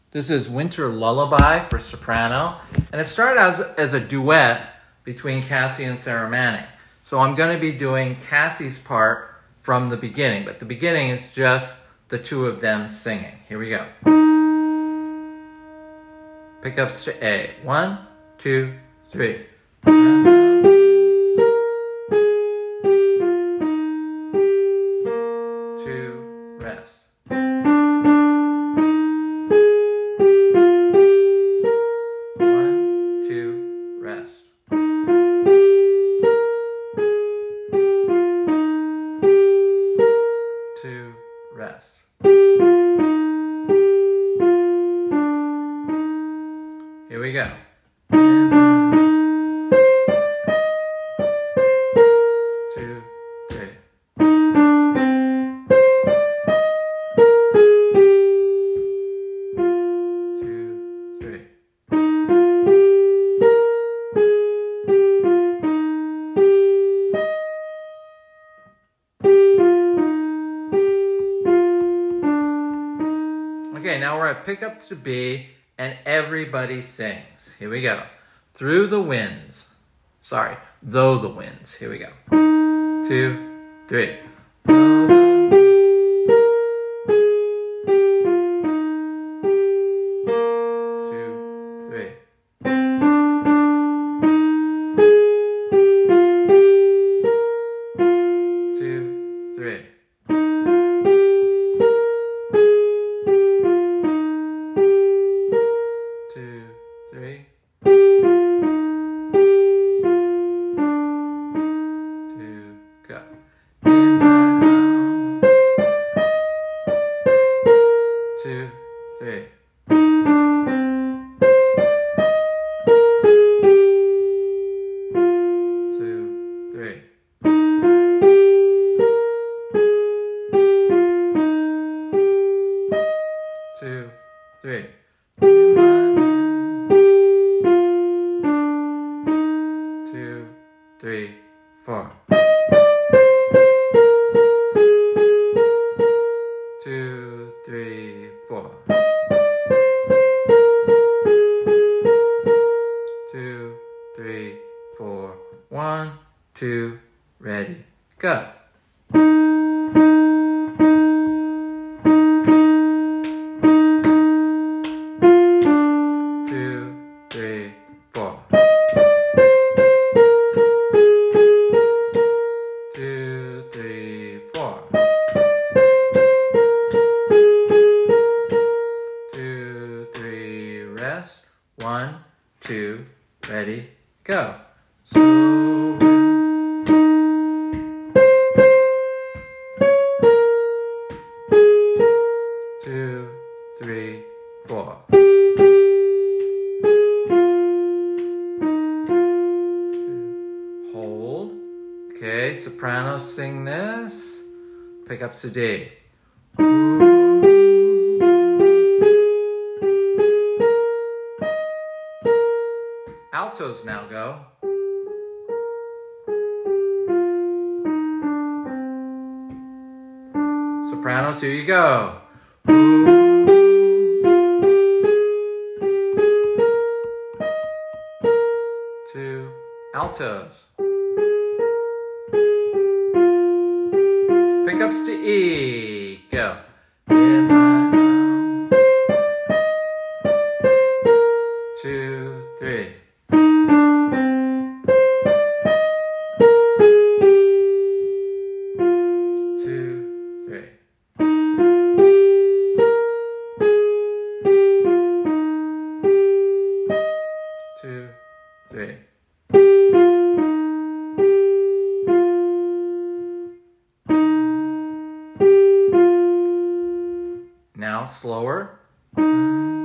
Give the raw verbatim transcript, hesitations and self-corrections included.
This is Winter Lullaby for soprano, and it started as, as a duet between Cassie and Sarah Manning. So I'm going to be doing Cassie's part from the beginning, but the beginning is just the two of them singing. Here we go. Pickups to A. One, two, three. Two, rest. Two, rest. Here we go. Two, three. Two, three. Okay, now we're at pickups to B, and everybody sings. Here we go. Through the winds. Sorry, though the winds. Here we go. Two, three. Two, three. Two, three. Two, three. Two, go. In my house. Two, three. Two, three. Two, three. Two, three, four. Two, three, four. Two, three, four. One, two, ready, go. Two, three, four. Two, three, four. Two, three, rest. One, two, ready, go. So two, three, four. Hold. Okay, sopranos sing this. Pickups to D. Altos now go. Sopranos, here you go. Two, altos. Pickups to E, go. In my house. Two, three. Two, three. Two, three. Now slower.